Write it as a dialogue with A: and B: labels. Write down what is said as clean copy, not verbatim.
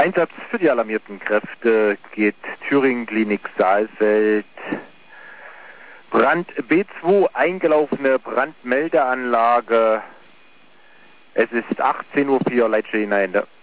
A: Einsatz für die alarmierten Kräfte geht Thüringen Klinik Saalfeld. Brand B2, eingelaufene Brandmeldeanlage. Es ist 18:04 Uhr, Leitstelle hinein.